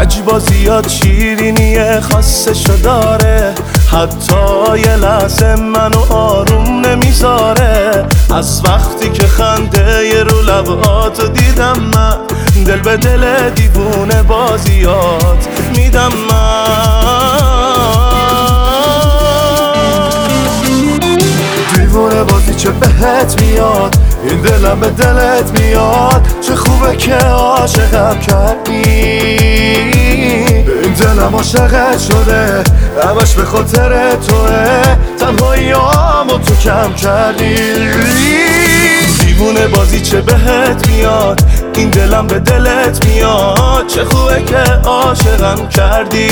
عجیبا زیاد شیرینی خاصشو داره، حتی یه لحظه منو آروم نمیذاره. از وقتی که خنده ی رو لباتو دیدم من، دل به دل دیوونه بازیات میدم من. دیوونه بازی چه بهت میاد، این دلم به دلت میاد. چه خوبه که عاشقم کردی، این دلم عاشقت شده، همش به خاطر توه. تنهاییامو تو کم کردی. دیوونه بازی چه بهت میاد، این دلم به دلت میاد. چه خوبه که عاشقم کردی،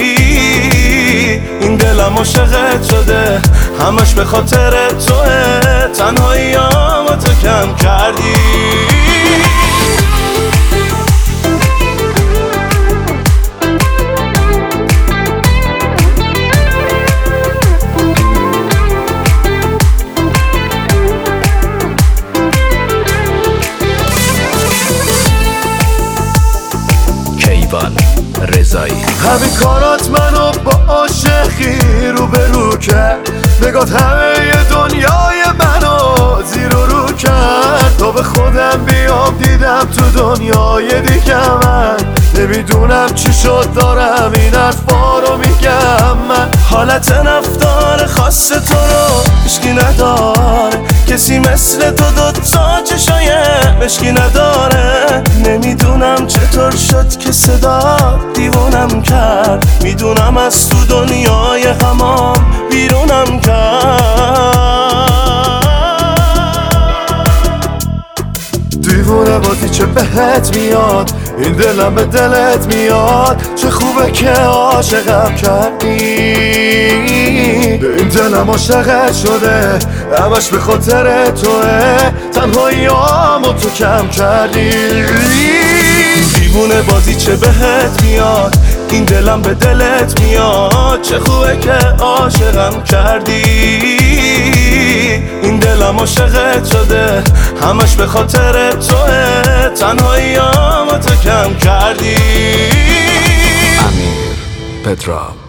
این دلم عاشقت شده، همش به خاطر توه. تنهاییامو تو کم کردی. رضایی همین کارات منو با عاشقی رو به رو کرد، نگات همه دنیای منو زیر و رو کرد. تا به خودم بیام دیدم تو دنیای دیگه من، نمیدونم چی شد دارم این حرفا رو میگم من. حالت رفتار خاص تو رو هیچکی نداره، کسی مثل تو دوتا چشای مشکی نداره. نمیدونم چطور شد که صدا دیوونم کرد، میدونم از تو دنیای غمام بیرونم کرد. دیوونه بازی چه بهت میاد، این دلم به دلت میاد. چه خوبه که عاشقم کردی، این دلم عاشقت شده، همش به خاطر توه. تنهاییامو تو کم کردی. دیوونه بازی چه بهت میاد، این دلم به دلت میاد. چه خوبه که عاشقم کردی، این دلم عاشقت شده، همش به خاطر توه. تنهاییامو تو کم کردی. امیر پدرام